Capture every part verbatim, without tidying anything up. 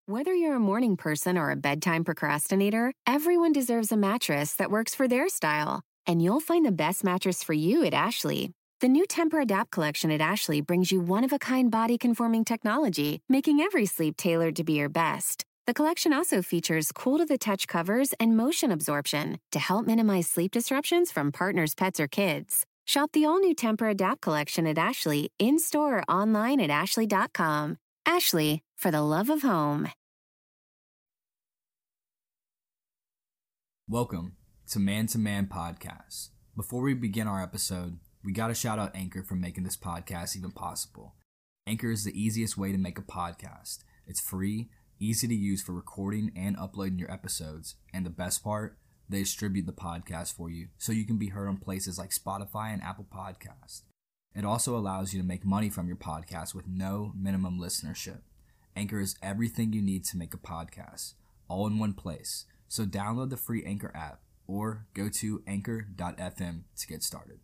Whether you're a morning person or a bedtime procrastinator, everyone deserves a mattress that works for their style. And you'll find the best mattress for you at Ashley. The new Temper-Adapt collection at Ashley brings you one-of-a-kind body-conforming technology, making every sleep tailored to be your best. The collection also features cool-to-the-touch covers and motion absorption to help minimize sleep disruptions from partners, pets, or kids. Shop the all-new Temper-Adapt collection at Ashley, in-store or online at ashley dot com. Ashley, for the love of home. Welcome to Man to Man Podcast. Before we begin our episode, we got to shout out Anchor for making this podcast even possible. Anchor is the easiest way to make a podcast. It's free, easy to use for recording and uploading your episodes, and the best part, they distribute the podcast for you so you can be heard on places like Spotify and Apple Podcasts. It also allows you to make money from your podcast with no minimum listenership. Anchor is everything you need to make a podcast, all in one place. So download the free Anchor app or go to anchor dot f m to get started.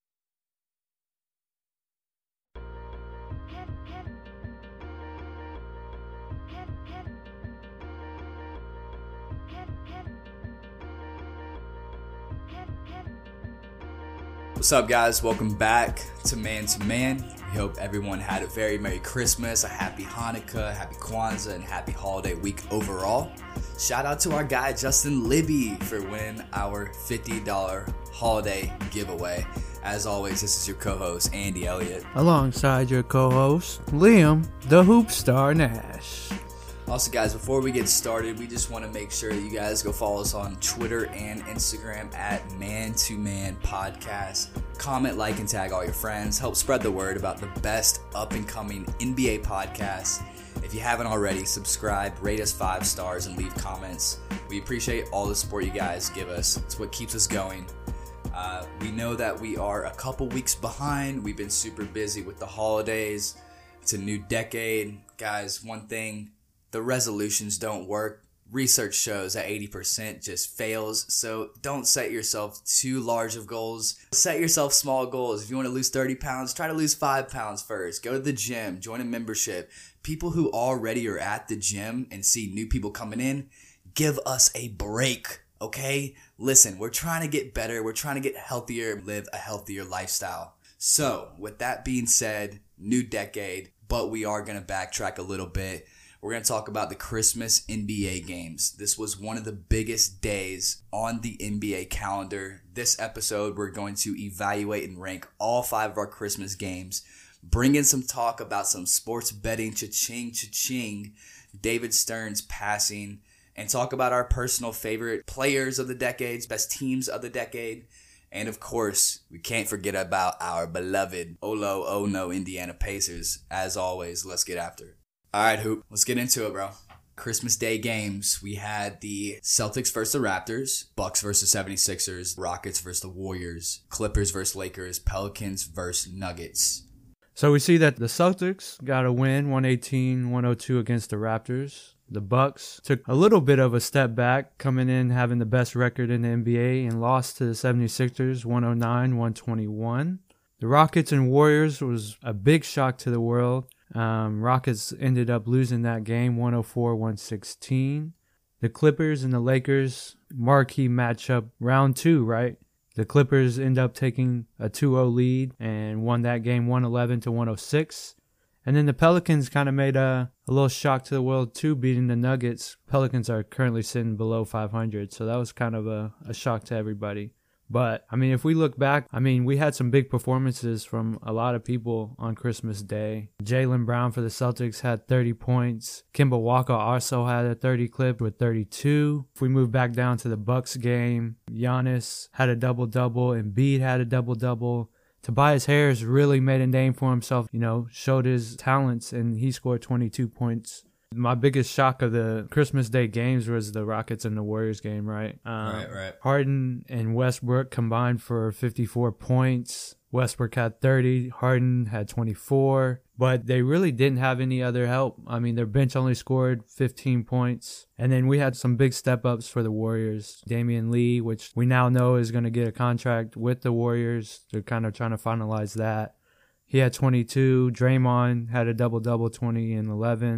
What's up, guys? Welcome back to Man to Man. We hope everyone had a very Merry Christmas, a Happy Hanukkah, Happy Kwanzaa, and Happy Holiday Week overall. Shout out to our guy Justin Libby for winning our fifty dollars holiday giveaway. As always, this is your co-host, Andy Elliott. Alongside your co-host, Liam, the Hoop Star Nash. Also, guys, before we get started, we just want to make sure that you guys go follow us on Twitter and Instagram at Man to Man Podcast. Comment, like, and tag all your friends. Help spread the word about the best up-and-coming N B A podcasts. If you haven't already, subscribe, rate us five stars, and leave comments. We appreciate all the support you guys give us. It's what keeps us going. Uh, we know that we are a couple weeks behind. We've been super busy with the holidays. It's a new decade. Guys, one thing... the resolutions don't work. Research shows that eighty percent just fails, so don't set yourself too large of goals. Set yourself small goals. If you want to lose thirty pounds, try to lose five pounds first. Go to the gym, join a membership. People who already are at the gym and see new people coming in, give us a break, okay? Listen, we're trying to get better. We're trying to get healthier, live a healthier lifestyle. So, with that being said, new decade, but we are going to backtrack a little bit. We're going to talk about the Christmas N B A games. This was one of the biggest days on the N B A calendar. This episode, we're going to evaluate and rank all five of our Christmas games, bring in some talk about some sports betting, cha-ching, cha-ching, David Stern's passing, and talk about our personal favorite players of the decades, best teams of the decade. And of course, we can't forget about our beloved Olo Ono Indiana Pacers. As always, let's get after it. All right, Hoop, let's get into it, bro. Christmas Day games. We had the Celtics versus the Raptors, Bucks versus seventy-sixers, Rockets versus the Warriors, Clippers versus Lakers, Pelicans versus Nuggets. So we see that the Celtics got a win, one eighteen one oh two against the Raptors. The Bucks took a little bit of a step back, coming in having the best record in the N B A and lost to the seventy-sixers, one oh nine one twenty-one. The Rockets and Warriors was a big shock to the world. Um, Rockets ended up losing that game one oh four one sixteen. The Clippers and the Lakers, marquee matchup, round two, right? The Clippers end up taking a two oh lead and won that game one eleven to one oh six. And then the Pelicans kind of made a, a little shock to the world too, beating the Nuggets. Pelicans are currently sitting below five hundred, so that was kind of a, a shock to everybody. But, I mean, if we look back, I mean, we had some big performances from a lot of people on Christmas Day. Jaylen Brown for the Celtics had thirty points. Kemba Walker also had a thirty clip with thirty-two. If we move back down to the Bucks game, Giannis had a double-double. Embiid had a double-double. Tobias Harris really made a name for himself, you know, showed his talents, and he scored twenty-two points. My biggest shock of the Christmas Day games was the Rockets and the Warriors game, right? Um, right, right. Harden and Westbrook combined for fifty-four points. Westbrook had thirty. Harden had twenty-four. But they really didn't have any other help. I mean, their bench only scored fifteen points. And then we had some big step-ups for the Warriors. Damian Lee, which we now know is going to get a contract with the Warriors. They're kind of trying to finalize that. He had twenty-two. Draymond had a double-double, twenty and eleven.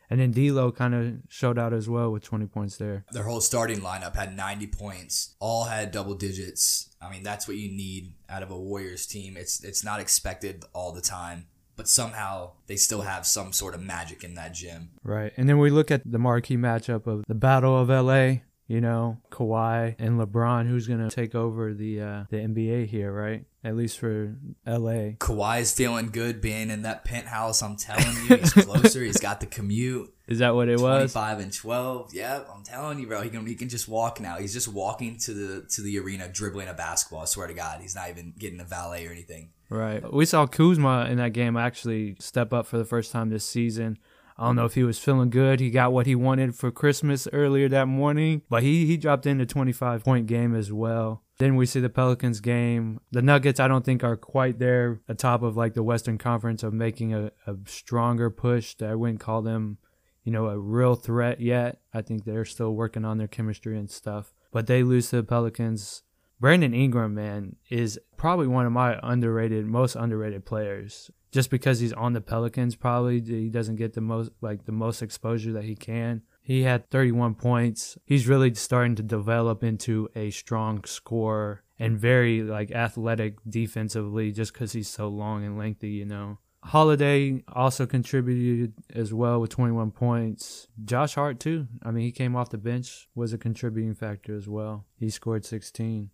And then D'Lo kind of showed out as well with twenty points there. Their whole starting lineup had ninety points. All had double digits. I mean, that's what you need out of a Warriors team. It's it's not expected all the time, but somehow they still have some sort of magic in that gym. Right. And then we look at the marquee matchup of the Battle of L A, you know, Kawhi and LeBron, who's going to take over the uh, the N B A here, right? At least for L A. Kawhi's feeling good being in that penthouse. I'm telling you, he's closer. He's got the commute. Is that what it was? twenty-five and twelve. Yep, I'm telling you, bro. He can he can just walk now. He's just walking to the to the arena, dribbling a basketball. I swear to God, he's not even getting a valet or anything. Right. We saw Kuzma in that game actually step up for the first time this season. I don't know if he was feeling good. He got what he wanted for Christmas earlier that morning, but he, he dropped in a twenty-five point game as well. Then we see the Pelicans game. The Nuggets, I don't think, are quite there atop of like the Western Conference of making a, a stronger push. I wouldn't call them, you know, a real threat yet. I think they're still working on their chemistry and stuff. But they lose to the Pelicans. Brandon Ingram, man, is probably one of my underrated, most underrated players. Just because he's on the Pelicans, probably he doesn't get the most like the most exposure that he can. He had thirty-one points. He's really starting to develop into a strong scorer and very like athletic defensively, just because he's so long and lengthy, you know. Holiday also contributed as well with twenty-one points. Josh Hart too. I mean, he came off the bench, was a contributing factor as well. He scored sixteen.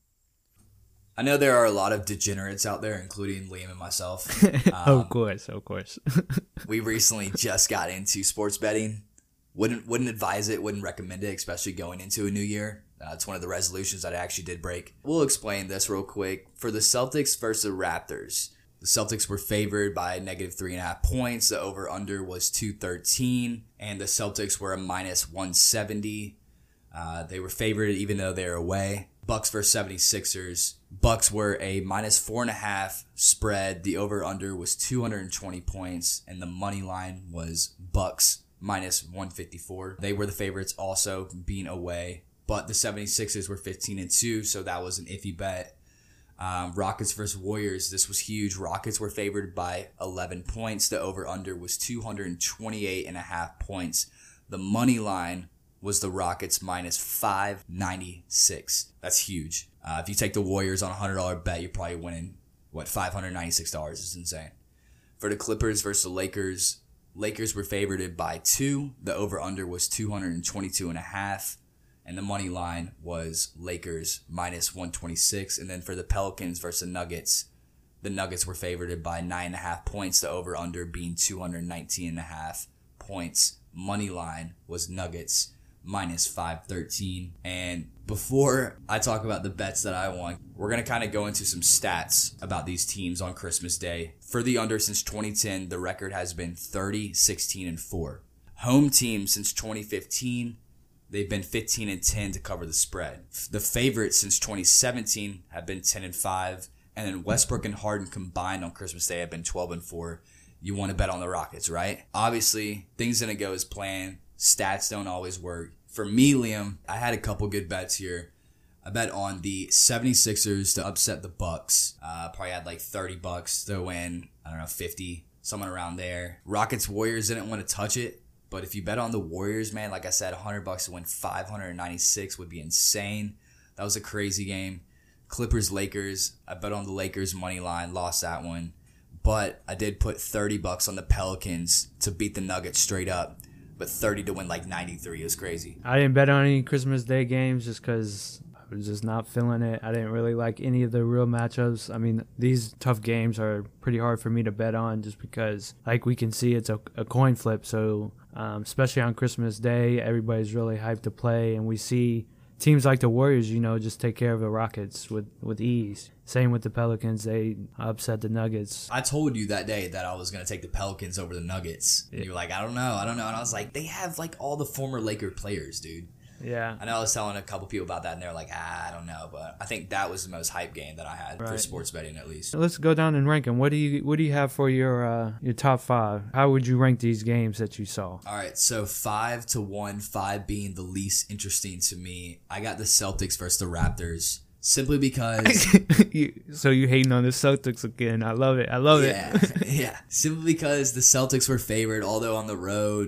I know there are a lot of degenerates out there, including Liam and myself. Um, of course, of course. We recently just got into sports betting. Wouldn't wouldn't advise it, wouldn't recommend it, especially going into a new year. Uh, it's one of the resolutions that I actually did break. We'll explain this real quick. For the Celtics versus the Raptors, the Celtics were favored by negative three and a half points. The over-under was two thirteen, and the Celtics were a minus one seventy. Uh, they were favored even though they're away. Bucks versus seventy-sixers. Bucks were a minus four and a half spread. The over-under was two hundred twenty points, and the money line was Bucks minus one fifty-four. They were the favorites also being away, but the seventy-sixers were fifteen and two, so that was an iffy bet. Um, Rockets versus Warriors. This was huge. Rockets were favored by eleven points. The over-under was two hundred twenty-eight and a half points. The money line was the Rockets minus five ninety-six. That's huge. Uh, if you take the Warriors on a one hundred dollars bet, you're probably winning, what, five hundred ninety-six dollars. It's insane. For the Clippers versus the Lakers, Lakers were favored by two. The over-under was two hundred twenty-two and a half. And the money line was Lakers minus one twenty-six. And then for the Pelicans versus the Nuggets, the Nuggets were favored by nine and a half points. The over-under being two hundred nineteen and a half points. Money line was Nuggets minus five thirteen. And before I talk about the bets that I won, we're going to kind of go into some stats about these teams on Christmas Day. For the under, since twenty ten, the record has been thirty, sixteen, and four. Home team since twenty fifteen, they've been fifteen and ten to cover the spread. The favorites since twenty seventeen have been ten and five. And then Westbrook and Harden combined on Christmas Day have been twelve and four. You want to bet on the Rockets, right? Obviously, things didn't go as planned. Stats don't always work. For me, Liam, I had a couple good bets here. I bet on the seventy-sixers to upset the Bucks. Uh, probably had like thirty bucks to win, I don't know, fifty, someone around there. Rockets Warriors didn't want to touch it. But if you bet on the Warriors, man, like I said, one hundred bucks to win five hundred ninety-six would be insane. That was a crazy game. Clippers Lakers, I bet on the Lakers money line, lost that one. But I did put thirty bucks on the Pelicans to beat the Nuggets straight up. But thirty to win like ninety-three. It was crazy. I didn't bet on any Christmas Day games just because I was just not feeling it. I didn't really like any of the real matchups. I mean, these tough games are pretty hard for me to bet on just because, like we can see, it's a, a coin flip. So um, especially on Christmas Day, everybody's really hyped to play. And we see teams like the Warriors, you know, just take care of the Rockets with, with ease. Same with the Pelicans. They upset the Nuggets. I told you that day that I was going to take the Pelicans over the Nuggets. And you were like, I don't know, I don't know. And I was like, they have like all the former Laker players, dude. Yeah. I know I was telling a couple people about that, and they're like, ah, I don't know. But I think that was the most hype game that I had right. for sports betting, at least. Let's go down and rank them. What do you What do you have for your uh, your top five? How would you rank these games that you saw? All right, so five to one, five being the least interesting to me. I got the Celtics versus the Raptors. Simply because... you, so you hating on the Celtics again. I love it. I love yeah, it. yeah. Simply because the Celtics were favored, although on the road,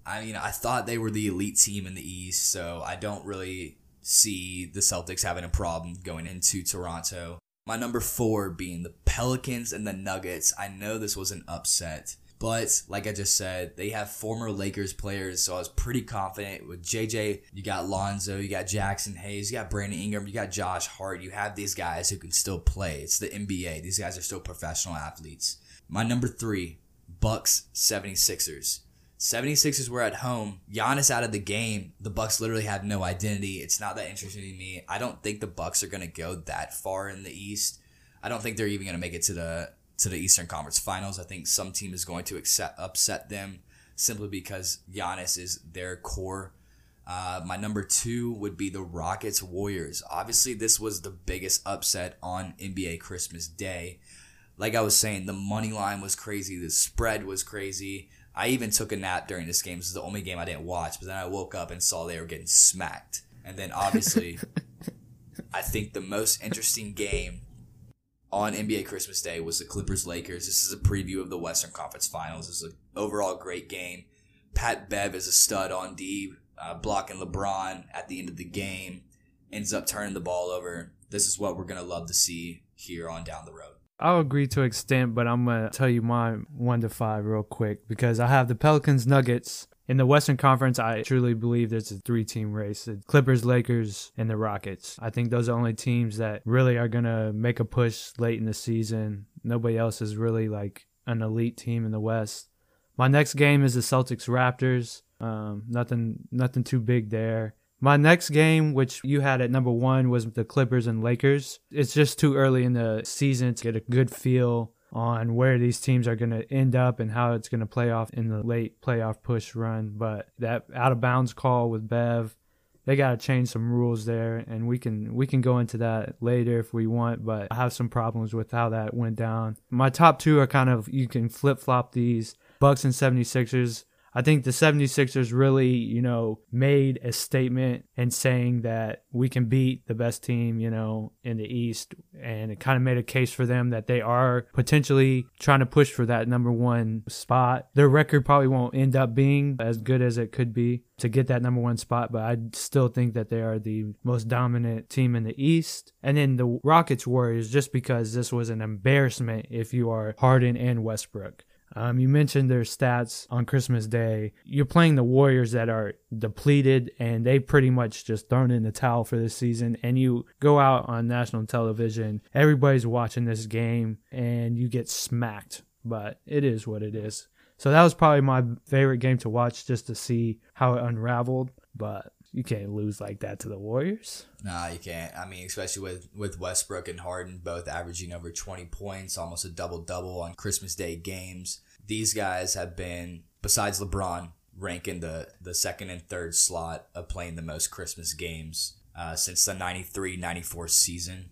I mean, I thought they were the elite team in the East, so I don't really see the Celtics having a problem going into Toronto. My number four being the Pelicans and the Nuggets. I know this was an upset, but like I just said, they have former Lakers players, so I was pretty confident with J J. You got Lonzo, you got Jackson Hayes, you got Brandon Ingram, you got Josh Hart. You have these guys who can still play. It's the N B A. These guys are still professional athletes. My number three, Bucks seventy-sixers. seventy-sixers were at home. Giannis out of the game. The Bucks literally have no identity. It's not that interesting to me. I don't think the Bucks are going to go that far in the East. I don't think they're even going to make it to the to the Eastern Conference Finals. I think some team is going to accept, upset them simply because Giannis is their core. Uh, my number two would be the Rockets Warriors. Obviously, this was the biggest upset on N B A Christmas Day. Like I was saying, the money line was crazy. The spread was crazy. I even took a nap during this game. This is the only game I didn't watch. But then I woke up and saw they were getting smacked. And then obviously, I think the most interesting game on N B A Christmas Day was the Clippers-Lakers. This is a preview of the Western Conference Finals. This is an overall great game. Pat Bev is a stud on D, uh, blocking LeBron at the end of the game. Ends up turning the ball over. This is what we're going to love to see here on down the road. I'll agree to an extent, but I'm going to tell you my one to five real quick because I have the Pelicans Nuggets. In the Western Conference, I truly believe there's a three-team race. The Clippers, Lakers, and the Rockets. I think those are the only teams that really are going to make a push late in the season. Nobody else is really like an elite team in the West. My next game is the Celtics-Raptors. Um, nothing, nothing too big there. My next game, which you had at number one, was the Clippers and Lakers. It's just too early in the season to get a good feel on where these teams are going to end up and how it's going to play off in the late playoff push run. But that out-of-bounds call with Bev, they got to change some rules there, and we can we can go into that later if we want, but I have some problems with how that went down. My top two are kind of, you can flip-flop these, Bucks and seventy-sixers. I think the seventy-sixers really, you know, made a statement in saying that we can beat the best team, you know, in the East. And it kind of made a case for them that they are potentially trying to push for that number one spot. Their record probably won't end up being as good as it could be to get that number one spot, but I still think that they are the most dominant team in the East. And then the Rockets Warriors, just because this was an embarrassment if you are Harden and Westbrook. Um, you mentioned their stats on Christmas Day. You're playing the Warriors that are depleted, and they pretty much just thrown in the towel for this season. And you go out on national television, everybody's watching this game, and you get smacked. But it is what it is. So that was probably my favorite game to watch, just to see how it unraveled. But you can't lose like that to the Warriors. Nah, you can't. I mean, especially with, with Westbrook and Harden both averaging over twenty points, almost a double-double on Christmas Day games. These guys have been, besides LeBron, ranking the, the second and third slot of playing the most Christmas games uh, since the ninety-three ninety-four season.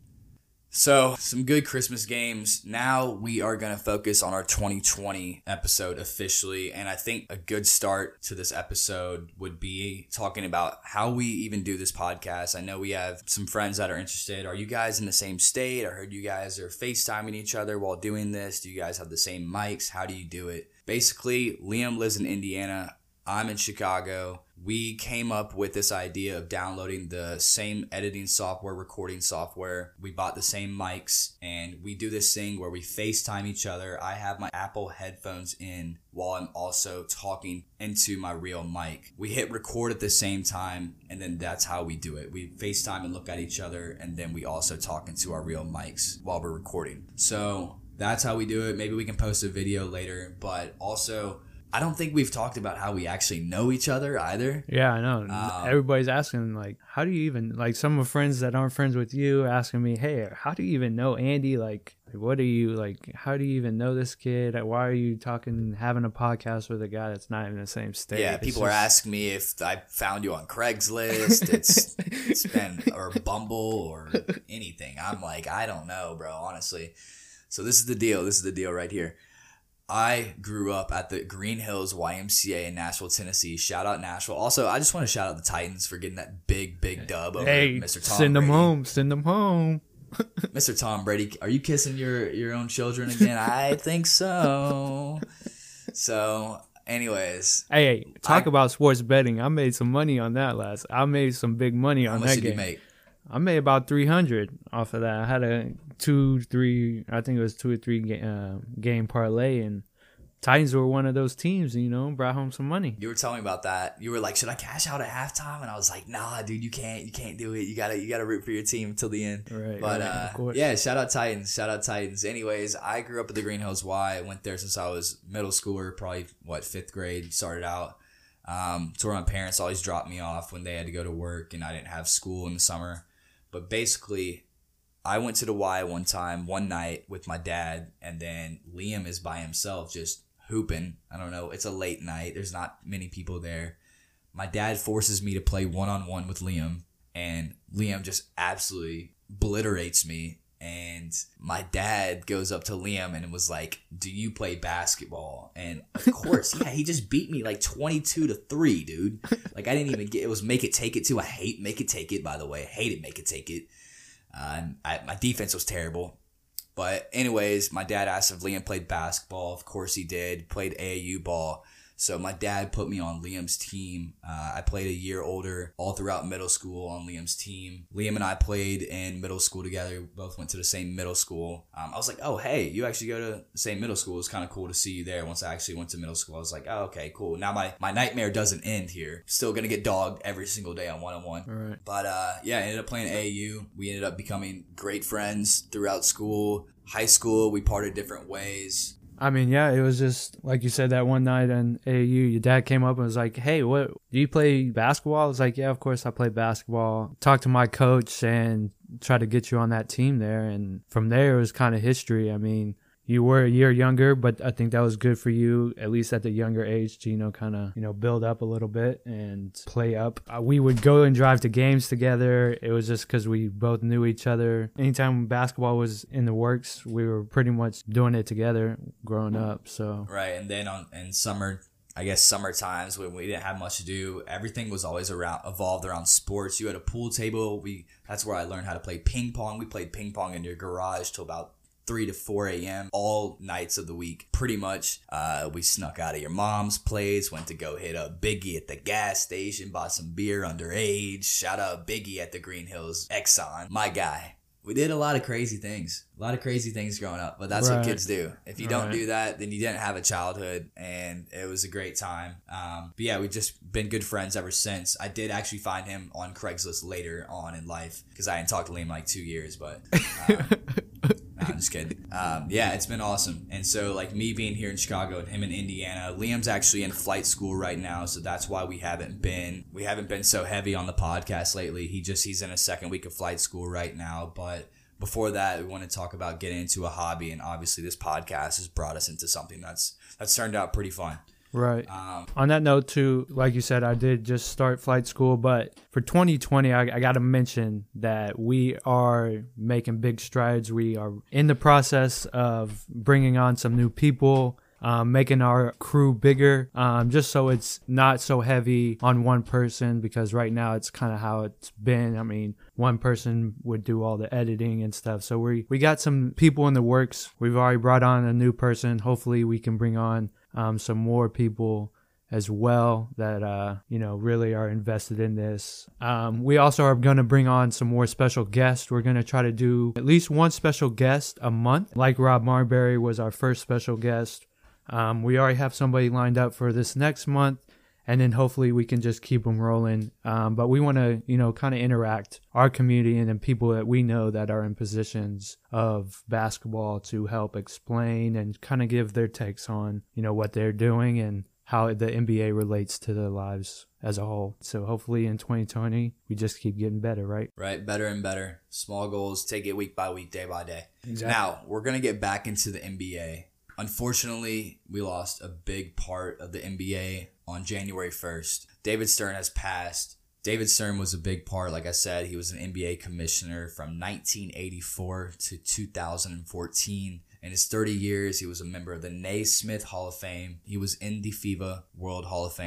So, some good Christmas games. Now we are going to focus on our twenty twenty episode officially, and I think a good start to this episode would be talking about how we even do this podcast. I know we have some friends that are interested. Are you guys in the same state? I heard you guys are FaceTiming each other while doing this. Do you guys have the same mics? How do you do it? Basically, Liam lives in Indiana. I'm in Chicago. We came up with this idea of downloading the same editing software, recording software. We bought the same mics, and we do this thing where we FaceTime each other. I have my Apple headphones in while I'm also talking into my real mic. We hit record at the same time, and then that's how we do it. We FaceTime and look at each other, and then we also talk into our real mics while we're recording. So that's how we do it. Maybe we can post a video later, but also I don't think we've talked about how we actually know each other either. Yeah, I know. Um, Everybody's asking, like, how do you even, like, some of my friends that aren't friends with you asking me, hey, how do you even know Andy? Like, what are you, like, how do you even know this kid? Why are you talking, having a podcast with a guy that's not in the same state? Yeah, It's people just... are asking me if I found you on Craigslist. It's, it's been, or Bumble or anything. I'm like, I don't know, bro, honestly. So this is the deal. This is the deal right here. I grew up at the Green Hills Y M C A in Nashville, Tennessee. Shout out Nashville. Also, I just want to shout out the Titans for getting that big, big dub over hey, Mister Tom send Brady. them home. Send them home. Mister Tom Brady, are you kissing your, your own children again? I think so. So, anyways. Hey, hey talk I, about sports betting. I made some money on that last. I made some big money on how much that did game. You make? I made about three hundred off of that. I had a two, three, I think it was two or three ga- uh, game parlay, and Titans were one of those teams, you know, brought home some money. You were telling me about that. You were like, should I cash out at halftime? And I was like, nah, dude, you can't. You can't do it. You gotta you gotta root for your team till the end. Right, but right, uh, of course. Yeah, shout out Titans. Shout out Titans. Anyways, I grew up at the Green Hills Y. I went there since I was middle schooler, probably, what, fifth grade, started out. Um, to where my parents always dropped me off when they had to go to work and I didn't have school in the summer. But basically, I went to the Y one time, one night with my dad, and then Liam is by himself just hooping. I don't know. It's a late night. There's not many people there. My dad forces me to play one-on-one with Liam, and Liam just absolutely obliterates me. And my dad goes up to Liam and was like, do you play basketball? And of course, yeah, he just beat me like twenty-two to three, dude. Like, I didn't even get it. Was make it take it too. I hate make it take it, by the way. I hated make it take it. Uh, and I, my defense was terrible. But anyways, my dad asked if Liam played basketball. Of course he did. Played A A U ball. So my dad put me on Liam's team. Uh, I played a year older all throughout middle school on Liam's team. Liam and I played in middle school together. We both went to the same middle school. Um, I was like, oh, hey, you actually go to the same middle school. It's kind of cool to see you there. Once I actually went to middle school, I was like, oh, okay, cool. Now my, my nightmare doesn't end here. Still going to get dogged every single day on one-on-one. Right. But uh, yeah, I ended up playing A A U. We ended up becoming great friends throughout school. High school, we parted different ways. I mean, yeah, it was just like you said that one night in A A U, your dad came up and was like, hey, what, do you play basketball? I was like, yeah, of course I play basketball. Talked to my coach and tried to get you on that team there. And from there, it was kind of history. I mean, you were a year younger, but I think that was good for you, at least at the younger age, to, you know, kind of, you know, build up a little bit and play up. Uh, we would go and drive to games together. It was just because we both knew each other. Anytime basketball was in the works, we were pretty much doing it together growing up. So right, and then on in summer, I guess summer times when we didn't have much to do, everything was always around evolved around sports. You had a pool table. We that's where I learned how to play ping pong. We played ping pong in your garage till about three to four a.m. all nights of the week, pretty much. Uh, we snuck out of your mom's place, went to go hit up Biggie at the gas station, bought some beer underage. Shout out Biggie at the Green Hills Exxon, my guy. We did a lot of crazy things, a lot of crazy things growing up, but that's right. what kids do. If you don't right. do that, then you didn't have a childhood, and it was a great time. Um, but yeah, we've just been good friends ever since. I did actually find him on Craigslist later on in life because I hadn't talked to Liam in like two years, but... Um, Nah, I'm just kidding. Um, yeah, it's been awesome. And so, like, me being here in Chicago and him in Indiana, Liam's actually in flight school right now, so that's why we haven't been we haven't been so heavy on the podcast lately. He just he's in a second week of flight school right now. But before that, we want to talk about getting into a hobby, and obviously, this podcast has brought us into something that's that's turned out pretty fun. Right. Um, On that note, too, like you said, I did just start flight school, but for twenty twenty, I, I got to mention that we are making big strides. We are in the process of bringing on some new people, um, making our crew bigger, um, just so it's not so heavy on one person, because right now it's kind of how it's been. I mean, one person would do all the editing and stuff. So we, we got some people in the works. We've already brought on a new person. Hopefully we can bring on Um, some more people as well that, uh, you know, really are invested in this. Um, we also are going to bring on some more special guests. We're going to try to do at least one special guest a month. Like Rob Marbury was our first special guest. Um, we already have somebody lined up for this next month. And then hopefully we can just keep them rolling. Um, but we want to, you know, kind of interact our community and then people that we know that are in positions of basketball to help explain and kind of give their takes on, you know, what they're doing and how the N B A relates to their lives as a whole. So hopefully in twenty twenty, we just keep getting better, right? Right, better and better. Small goals, take it week by week, day by day. Exactly. Now, we're going to get back into the N B A. Unfortunately, we lost a big part of the N B A on January first. David Stern has passed. David Stern was a big part. Like I said, he was an N B A commissioner from nineteen eighty-four to two thousand fourteen. In his thirty years, he was a member of the Naismith Hall of Fame. He was in the FIBA World Hall of Fame.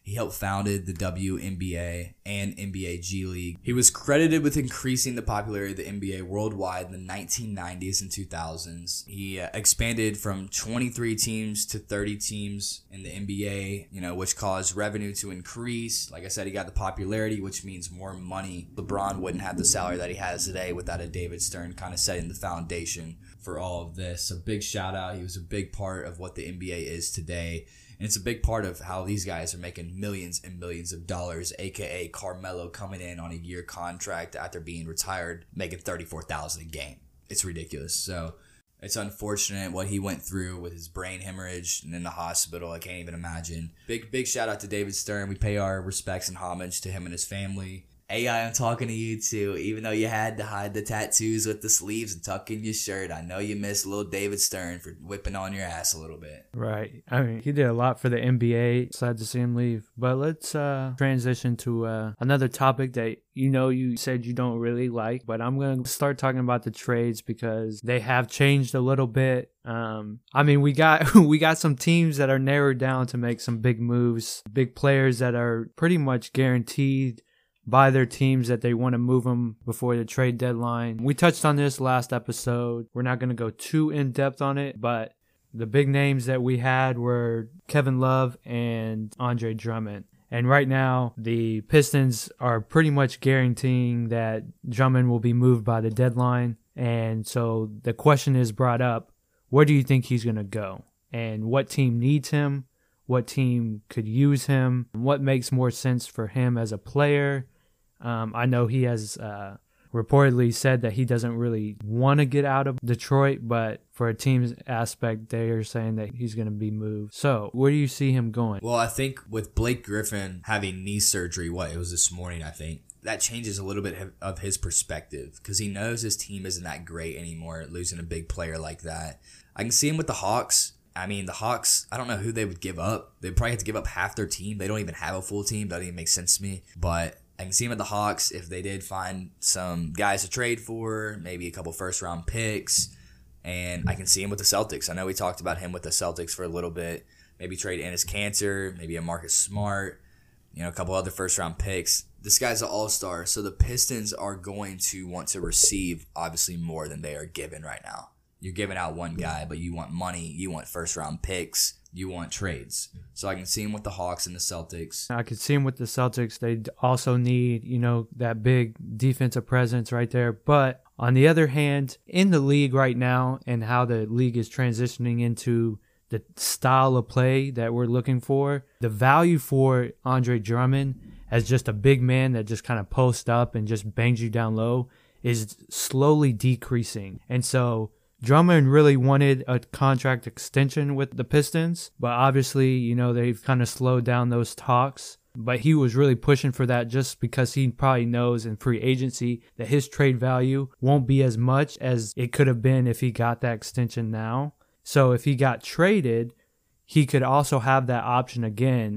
He helped founded the W N B A and N B A G League. He was credited with increasing the popularity of the N B A worldwide in the nineteen nineties and two thousands. He uh, expanded from twenty-three teams to thirty teams in the N B A, you know, which caused revenue to increase. Like I said, he got the popularity, which means more money. LeBron wouldn't have the salary that he has today without a David Stern kind of setting the foundation for all of this. A big shout out. He was a big part of what the N B A is today. And it's a big part of how these guys are making millions and millions of dollars, a k a. Carmelo coming in on a year contract after being retired, making thirty-four thousand dollars a game. It's ridiculous. So it's unfortunate what he went through with his brain hemorrhage and in the hospital. I can't even imagine. Big, big shout out to David Stern. We pay our respects and homage to him and his family. A I, I'm talking to you too. Even though you had to hide the tattoos with the sleeves and tuck in your shirt, I know you miss little David Stern for whipping on your ass a little bit. Right. I mean, he did a lot for the N B A. Sad to see him leave. But let's uh, transition to uh, another topic that you know you said you don't really like. But I'm going to start talking about the trades because they have changed a little bit. Um, I mean, we got we got some teams that are narrowed down to make some big moves, big players that are pretty much guaranteed by their teams that they want to move them before the trade deadline. We touched on this last episode. We're not going to go too in-depth on it, but the big names that we had were Kevin Love and Andre Drummond. And right now, the Pistons are pretty much guaranteeing that Drummond will be moved by the deadline. And so the question is brought up, where do you think he's going to go? And what team needs him? What team could use him? What makes more sense for him as a player? Um, I know he has uh, reportedly said that he doesn't really want to get out of Detroit, but for a team's aspect, they are saying that he's going to be moved. So where do you see him going? Well, I think with Blake Griffin having knee surgery, what, it was this morning, I think, that changes a little bit of his perspective because he knows his team isn't that great anymore, losing a big player like that. I can see him with the Hawks. I mean, the Hawks, I don't know who they would give up. They'd probably have to give up half their team. They don't even have a full team. That doesn't even make sense to me. But I can see him at the Hawks if they did find some guys to trade for, maybe a couple first-round picks. And I can see him with the Celtics. I know we talked about him with the Celtics for a little bit. Maybe trade Enes Kanter, maybe a Marcus Smart, you know, a couple other first-round picks. This guy's an all-star, so the Pistons are going to want to receive, obviously, more than they are given right now. You're giving out one guy, but you want money, you want first-round picks, you want trades. So I can see him with the Hawks and the Celtics. I could see him with the Celtics. They also need, you know, that big defensive presence right there. But on the other hand, in the league right now and how the league is transitioning into the style of play that we're looking for, the value for Andre Drummond as just a big man that just kind of posts up and just bangs you down low is slowly decreasing. And so Drummond really wanted a contract extension with the Pistons, but obviously, you know, they've kind of slowed down those talks. But he was really pushing for that just because he probably knows in free agency that his trade value won't be as much as it could have been if he got that extension now. So if he got traded, he could also have that option again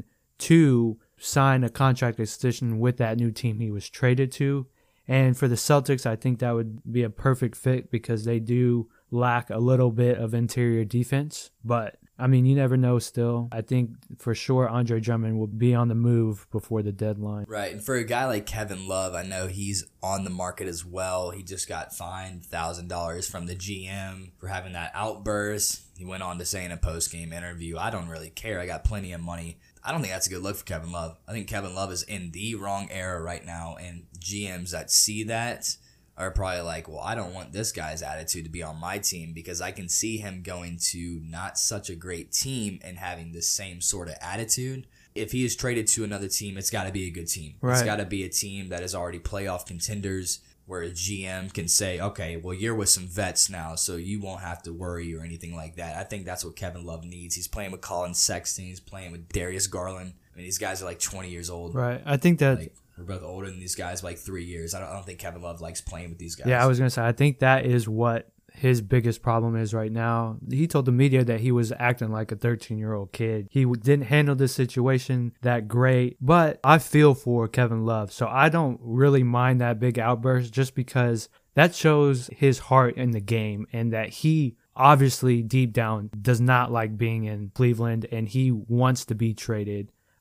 to sign a contract extension with that new team he was traded to. And for the Celtics, I think that would be a perfect fit because they do lack a little bit of interior defense. But, I mean, you never know still. I think for sure Andre Drummond will be on the move before the deadline. Right, and for a guy like Kevin Love, I know he's on the market as well. He just got fined one thousand dollars from the G M for having that outburst. He went on to say in a post-game interview, I don't really care. I got plenty of money. I don't think that's a good look for Kevin Love. I think Kevin Love is in the wrong era right now, and G Ms that see that are probably like, well, I don't want this guy's attitude to be on my team because I can see him going to not such a great team and having the same sort of attitude. If he is traded to another team, it's got to be a good team. Right. It's got to be a team that is already playoff contenders where a G M can say, okay, well, you're with some vets now, so you won't have to worry or anything like that. I think that's what Kevin Love needs. He's playing with Colin Sexton. He's playing with Darius Garland. I mean, these guys are like twenty years old. Right. I think that... Like, we're both older than these guys by like three years. I don't, I don't think Kevin Love likes playing with these guys. Yeah, I was going to say, I think that is what his biggest problem is right now. He told the media that he was acting like a thirteen-year-old kid. He didn't handle the situation that great, but I feel for Kevin Love, so I don't really mind that big outburst just because that shows his heart in the game and that he obviously deep down does not like being in Cleveland and he wants to be traded.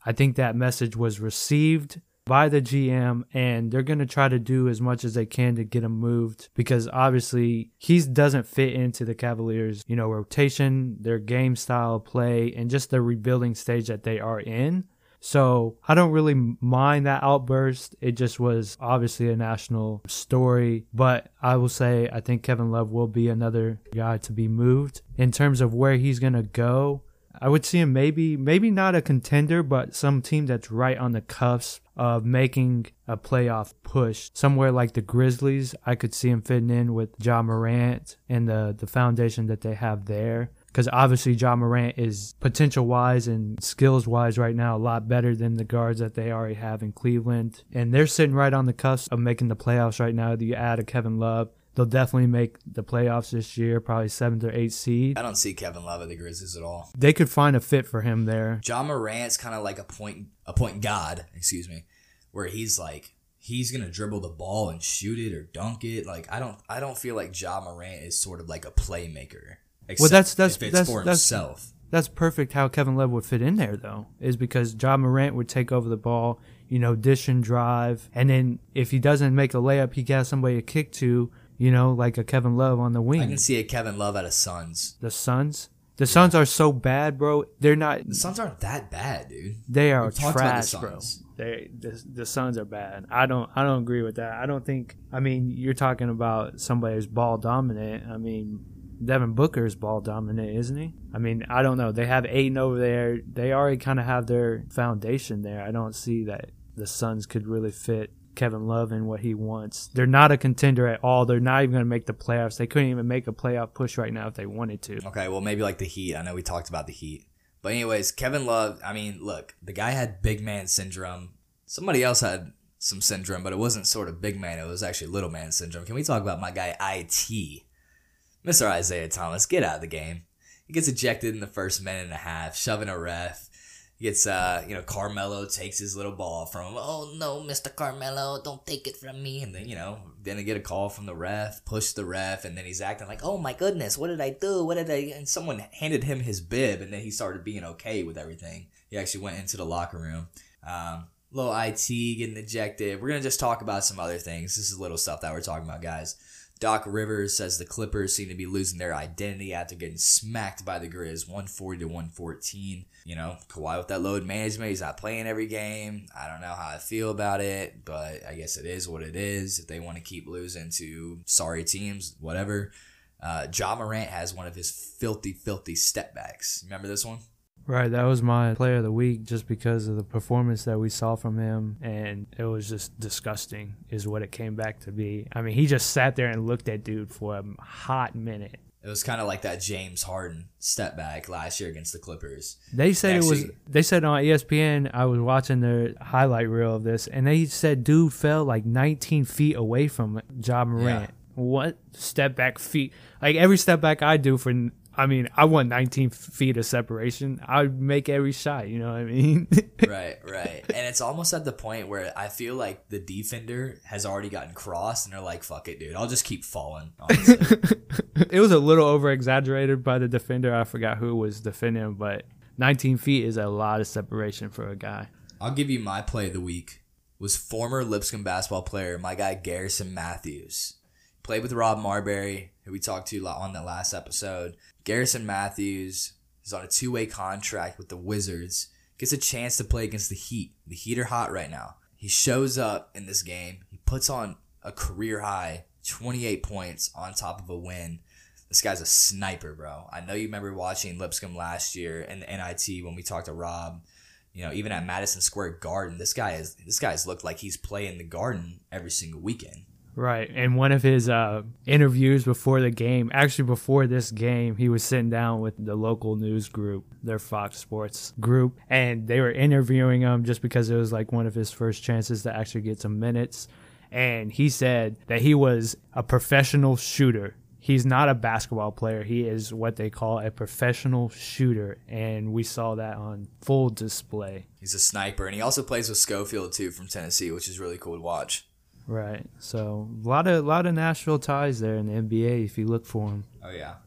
I think that message was received by the G M, and they're going to try to do as much as they can to get him moved, because obviously he doesn't fit into the Cavaliers, you know, rotation, their game style of play, and just the rebuilding stage that they are in. So I don't really mind that outburst. It just was obviously a national story. But I will say I think Kevin Love will be another guy to be moved. In terms of where he's going to go, I would see him maybe, maybe not a contender, but some team that's right on the cusp of making a playoff push. Somewhere like the Grizzlies, I could see him fitting in with Ja Morant and the, the foundation that they have there. Because obviously Ja Morant is potential-wise and skills-wise right now a lot better than the guards that they already have in Cleveland. And they're sitting right on the cusp of making the playoffs right now. You add a Kevin Love, they'll definitely make the playoffs this year, probably seventh or eighth seed. I don't see Kevin Love at the Grizzlies at all. They could find a fit for him there. Ja Morant's kind of like a point, a point god, excuse me, where he's like, he's gonna dribble the ball and shoot it or dunk it. Like I don't, I don't feel like Ja Morant is sort of like a playmaker. Well, that's that's if it's that's for that's, himself. That's perfect how Kevin Love would fit in there, though, is because Ja Morant would take over the ball, you know, dish and drive, and then if he doesn't make a layup, he got somebody to kick to, you know, like a Kevin Love on the wing. I can see a Kevin Love out of Suns. The Suns, the yeah. Suns are so bad, bro. They're not. The Suns aren't that bad, dude. They are trash, the bro. They the, the Suns are bad. I don't I don't agree with that. I don't think. I mean, you're talking about somebody who's ball dominant. I mean, Devin Booker is ball dominant, isn't he? I mean, I don't know. They have Ayton over there. They already kind of have their foundation there. I don't see that the Suns could really fit Kevin Love in what he wants. They're not a contender at all. They're not even going to make the playoffs. They couldn't even make a playoff push right now if they wanted to. Okay, well, maybe like the Heat. I know we talked about the Heat. But anyways, Kevin Love, I mean, look, the guy had big man syndrome. Somebody else had some syndrome, but it wasn't sort of big man. It was actually little man syndrome. Can we talk about my guy I T? Mister Isaiah Thomas, get out of the game. He gets ejected in the first minute and a half, shoving a ref. He gets, uh, you know, Carmelo takes his little ball from him. Oh, no, Mister Carmelo, don't take it from me. And then, you know, then they get a call from the ref, push the ref, and then he's acting like, oh, my goodness, what did I do? What did I... And someone handed him his bib, and then he started being okay with everything. He actually went into the locker room. Um, little I T getting ejected. We're going to just talk about some other things. This is little stuff that we're talking about, guys. Doc Rivers says the Clippers seem to be losing their identity after getting smacked by the Grizz one forty to one fourteen. You know, Kawhi with that load management, he's not playing every game. I don't know how I feel about it, but I guess it is what it is. If they want to keep losing to sorry teams, whatever. Uh, Ja Morant has one of his filthy, filthy step backs. Remember this one? Right, that was my player of the week just because of the performance that we saw from him, and it was just disgusting is what it came back to be. I mean, he just sat there and looked at dude for a hot minute. It was kind of like that James Harden step back last year against the Clippers. They said Actually, it was. They said on E S P N, I was watching their highlight reel of this, and they said dude fell like nineteen feet away from Ja Morant. Yeah. What step back feet? Like every step back I do for. I mean, I want nineteen feet of separation. I would make every shot, you know what I mean? Right, right. And it's almost at the point where I feel like the defender has already gotten crossed, and they're like, fuck it, dude. I'll just keep falling, honestly. It was a little over-exaggerated by the defender. I forgot who was defending him, but nineteen feet is a lot of separation for a guy. I'll give you my play of the week. Was former Lipscomb basketball player, my guy Garrison Matthews. Played with Rob Marbury, who we talked to on that last episode. Garrison Matthews is on a two-way contract with the Wizards. Gets a chance to play against the Heat. The Heat are hot right now. He shows up in this game. He puts on a career-high twenty-eight points on top of a win. This guy's a sniper, bro. I know you remember watching Lipscomb last year in the N I T when we talked to Rob. You know, even at Madison Square Garden, this guy is this guy's looked like he's playing the Garden every single weekend. Right, and one of his uh, interviews before the game, actually before this game, he was sitting down with the local news group, their Fox Sports group, and they were interviewing him just because it was like one of his first chances to actually get some minutes. And he said that he was a professional shooter. He's not a basketball player. He is what they call a professional shooter, and we saw that on full display. He's a sniper, and he also plays with Schofield, too, from Tennessee, which is really cool to watch. Right. So a lot of lot of Nashville ties there in the N B A if you look for them. Oh, yeah.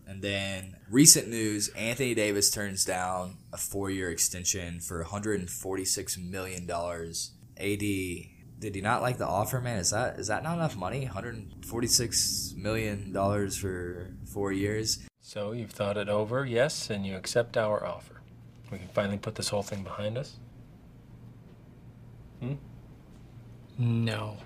And then recent news, Anthony Davis turns down a four-year extension for one hundred forty-six million dollars. A D, did he not like the offer, man? Is that is that not enough money? one hundred forty-six million dollars for four years? So you've thought it over, yes, and you accept our offer. We can finally put this whole thing behind us? Hmm? No.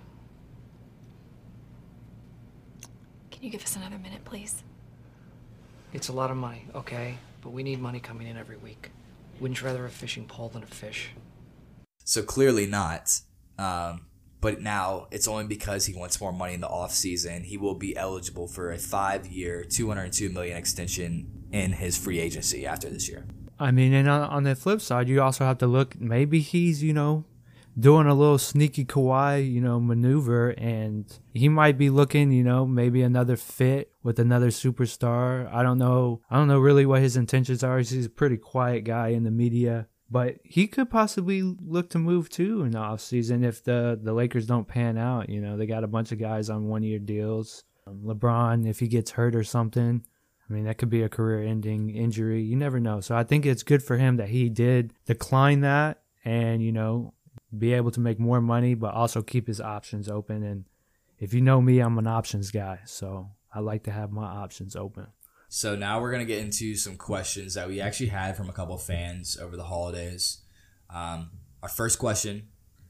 Can you give us another minute, please? It's a lot of money, okay? But we need money coming in every week. Wouldn't you rather a fishing pole than a fish? So clearly not. Um, but now it's only because he wants more money in the offseason. He will be eligible for a five-year, two hundred two million dollars extension in his free agency after this year. I mean, and on, on the flip side, you also have to look, maybe he's, you know, doing a little sneaky Kawhi, you know, maneuver, and he might be looking, you know, maybe another fit with another superstar. I don't know. I don't know really what his intentions are. He's a pretty quiet guy in the media, but he could possibly look to move too in the offseason if the, the Lakers don't pan out. You know, they got a bunch of guys on one-year deals. Um, LeBron, if he gets hurt or something, I mean, that could be a career-ending injury. You never know. So I think it's good for him that he did decline that and, you know, be able to make more money, but also keep his options open. And if you know me, I'm an options guy, so I like to have my options open. So now we're going to get into some questions that we actually had from a couple of fans over the holidays. Um, our first question.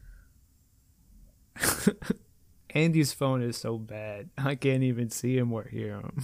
Andy's phone is so bad. I can't even see him or hear him.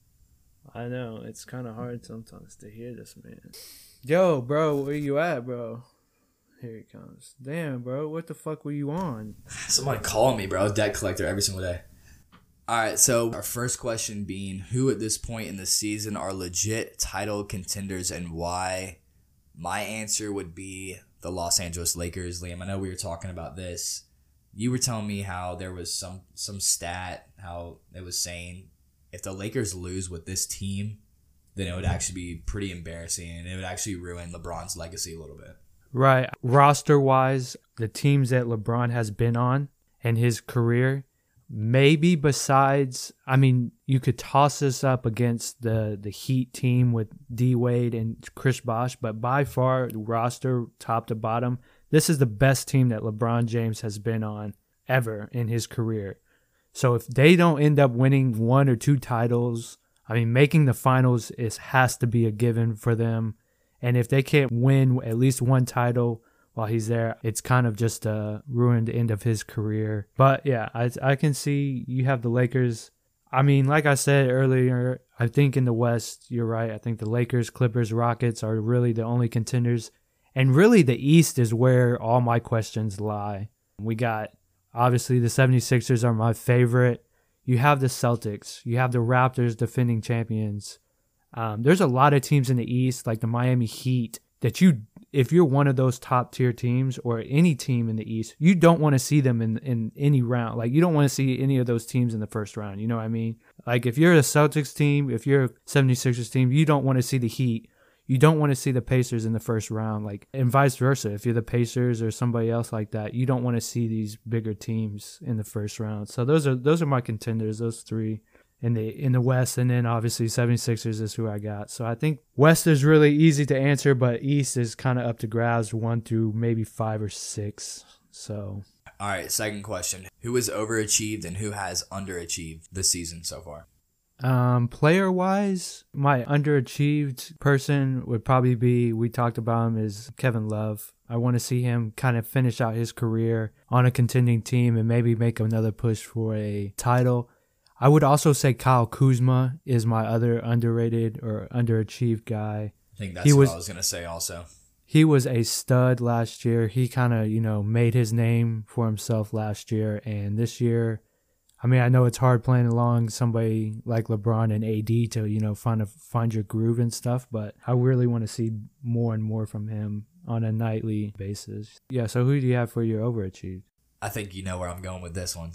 I know. It's kind of hard sometimes to hear this, man. Yo, bro, where you at, bro? Here he comes. Damn, bro, what the fuck were you on? Somebody calling me, bro. Debt collector every single day. All right, so our first question being, who at this point in the season are legit title contenders and why? My answer would be the Los Angeles Lakers. Liam, I know we were talking about this. You were telling me how there was some, some stat, how it was saying if the Lakers lose with this team, then it would actually be pretty embarrassing and it would actually ruin LeBron's legacy a little bit. Right. Roster-wise, the teams that LeBron has been on in his career, maybe besides, I mean, you could toss this up against the, the Heat team with D-Wade and Chris Bosh, but by far, roster top to bottom, this is the best team that LeBron James has been on ever in his career. So if they don't end up winning one or two titles, I mean, making the finals is has to be a given for them. And if they can't win at least one title while he's there, it's kind of just a ruined end of his career. But yeah, I I can see you have the Lakers. I mean, like I said earlier, I think in the West, you're right. I think the Lakers, Clippers, Rockets are really the only contenders. And really the East is where all my questions lie. We got, obviously, the seventy-sixers are my favorite. You have the Celtics. You have the Raptors, defending champions. Um, there's a lot of teams in the East, like the Miami Heat, that you, if you're one of those top tier teams or any team in the East, you don't want to see them in, in any round. Like, you don't want to see any of those teams in the first round. You know what I mean? Like, if you're a Celtics team, if you're a seventy-sixers team, you don't want to see the Heat. You don't want to see the Pacers in the first round. Like, and vice versa. If you're the Pacers or somebody else like that, you don't want to see these bigger teams in the first round. So those are those are my contenders, those three. In the in the West, and then obviously seventy-sixers is who I got. So I think West is really easy to answer, but East is kind of up to grabs, one through maybe five or six. So, all right, second question: who has overachieved and who has underachieved this season so far? Um, player wise, my underachieved person would probably be, we talked about him, is Kevin Love. I want to see him kind of finish out his career on a contending team and maybe make another push for a title. I would also say Kyle Kuzma is my other underrated or underachieved guy. I think that's he what was, I was going to say also. He was a stud last year. He kind of, you know, made his name for himself last year. And this year, I mean, I know it's hard playing along somebody like LeBron and A D to, you know, find, a, find your groove and stuff. But I really want to see more and more from him on a nightly basis. Yeah, so who do you have for your overachieved? I think you know where I'm going with this one.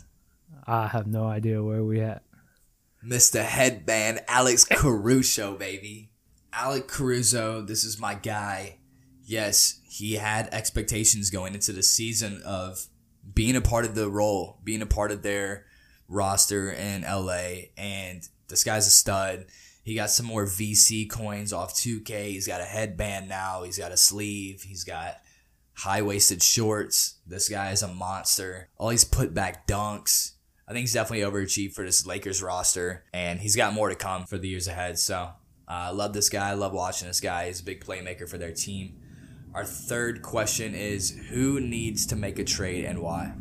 I have no idea where we at. Mister Headband, Alex Caruso, baby. Alex Caruso, this is my guy. Yes, he had expectations going into the season of being a part of the role, being a part of their roster in L A, and this guy's a stud. He got some more V C coins off two K. He's got a headband now. He's got a sleeve. He's got high-waisted shorts. This guy is a monster. All these put-back dunks. I think he's definitely overachieved for this Lakers roster, and he's got more to come for the years ahead. So I uh, love this guy. I love watching this guy. He's a big playmaker for their team. Our third question is, who needs to make a trade and why?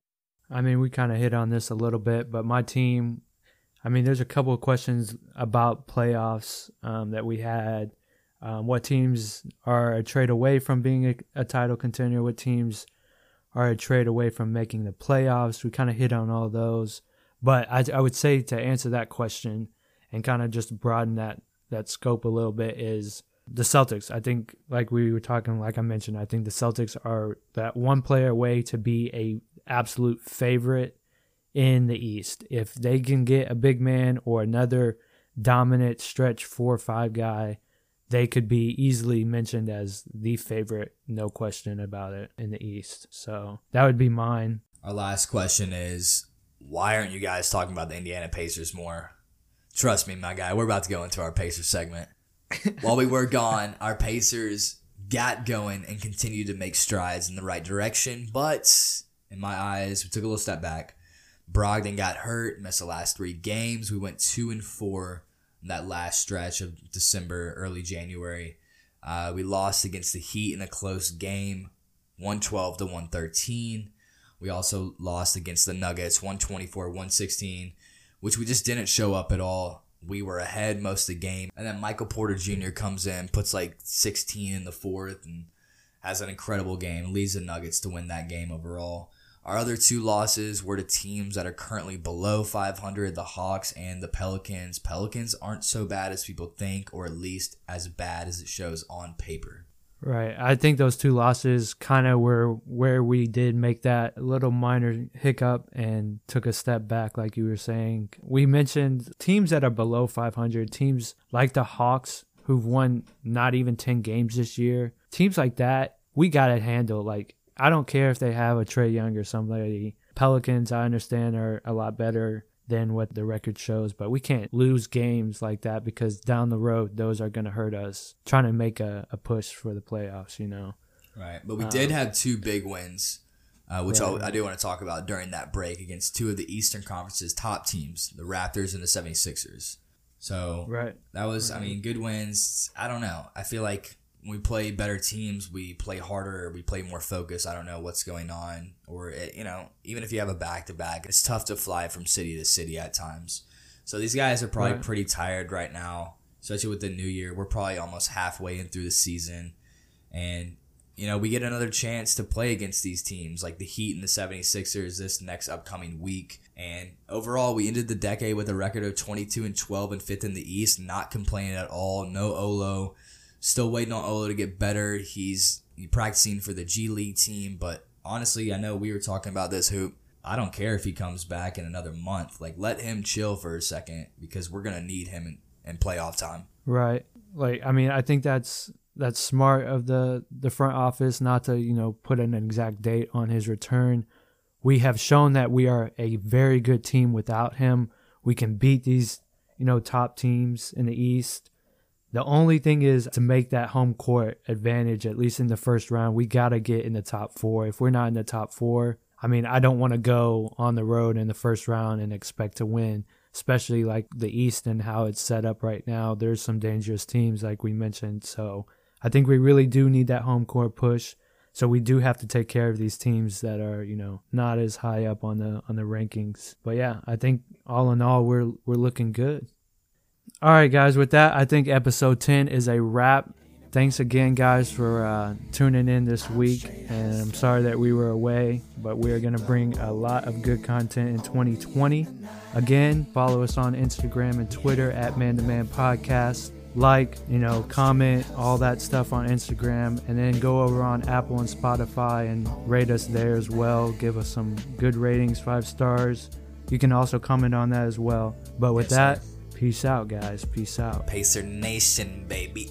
I mean, we kind of hit on this a little bit, but my team, I mean, there's a couple of questions about playoffs um, that we had. Um, what teams are a trade away from being a, a title contender? What teams are a trade away from making the playoffs? We kind of hit on all those. But I, I would say to answer that question and kind of just broaden that, that scope a little bit is the Celtics. I think, like we were talking, like I mentioned, I think the Celtics are that one player away to be a absolute favorite in the East. If they can get a big man or another dominant stretch four or five guy, they could be easily mentioned as the favorite, no question about it, in the East. So that would be mine. Our last question is, why aren't you guys talking about the Indiana Pacers more? Trust me, my guy, we're about to go into our Pacers segment. While we were gone, our Pacers got going and continued to make strides in the right direction. But in my eyes, we took a little step back. Brogdon got hurt, missed the last three games. We went two and four in that last stretch of December, early January. Uh, we lost against the Heat in a close game, one twelve to one thirteen. We also lost against the Nuggets, one twenty-four to one sixteen, which we just didn't show up at all. We were ahead most of the game. And then Michael Porter Junior comes in, puts like sixteen in the fourth, and has an incredible game. Leads the Nuggets to win that game overall. Our other two losses were to teams that are currently below five hundred, the Hawks and the Pelicans. Pelicans aren't so bad as people think, or at least as bad as it shows on paper. Right. I think those two losses kind of were where we did make that little minor hiccup and took a step back, like you were saying. We mentioned teams that are below five hundred, teams like the Hawks who've won not even ten games this year. Teams like that, we got to handle. Like, I don't care if they have a Trae Young or somebody. Pelicans, I understand, are a lot better than what the record shows, but we can't lose games like that because down the road, those are going to hurt us trying to make a, a push for the playoffs, you know? Right. But we um, did have two big wins, uh, which right. I, I do want to talk about during that break against two of the Eastern Conference's top teams, the Raptors and the seventy-sixers. So right. that was, right. I mean, good wins. I don't know. I feel like when we play better teams, we play harder, we play more focused. I don't know what's going on. Or, it, you know, even if you have a back-to-back, it's tough to fly from city to city at times. So these guys are probably right. pretty tired right now, especially with the new year. We're probably almost halfway in through the season. And, you know, we get another chance to play against these teams like the Heat and the seventy-sixers this next upcoming week. And overall, we ended the decade with a record of twenty-two and twelve and fifth in the East, not complaining at all. No Olo. Still waiting on Olo to get better. He's practicing for the G League team, but honestly, I know we were talking about this hoop. I don't care if he comes back in another month. Like, let him chill for a second because we're going to need him in, in playoff time. Right. Like, I mean, I think that's that's smart of the, the front office not to, you know, put an exact date on his return. We have shown that we are a very good team without him. We can beat these, you know, top teams in the East. The only thing is to make that home court advantage, at least in the first round, we got to get in the top four. If we're not in the top four, I mean, I don't want to go on the road in the first round and expect to win, especially like the East and how it's set up right now. There's some dangerous teams like we mentioned. So I think we really do need that home court push. So we do have to take care of these teams that are, you know, not as high up on the on the rankings. But yeah, I think all in all, we're we're looking good. All right, guys, with that, I think episode ten is a wrap. Thanks again, guys, for uh, tuning in this week. And I'm sorry that we were away, but we are going to bring a lot of good content in twenty twenty. Again, follow us on Instagram and Twitter at Man to Man Podcast. Like, you know, comment, all that stuff on Instagram. And then go over on Apple and Spotify and rate us there as well. Give us some good ratings, five stars. You can also comment on that as well. But with yes, that... Sir. Peace out, guys. Peace out. Pacer Nation, baby.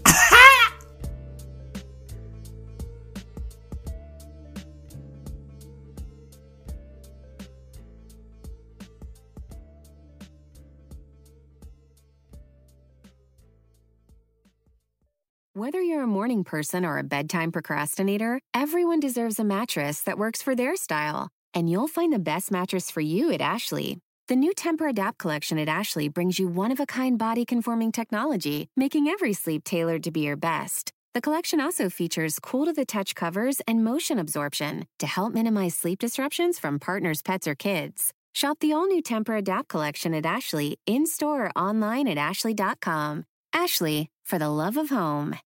Whether you're a morning person or a bedtime procrastinator, everyone deserves a mattress that works for their style. And you'll find the best mattress for you at Ashley. The new Temper-Adapt collection at Ashley brings you one-of-a-kind body-conforming technology, making every sleep tailored to be your best. The collection also features cool-to-the-touch covers and motion absorption to help minimize sleep disruptions from partners, pets, or kids. Shop the all-new Temper-Adapt collection at Ashley, in-store or online at ashley dot com. Ashley, for the love of home.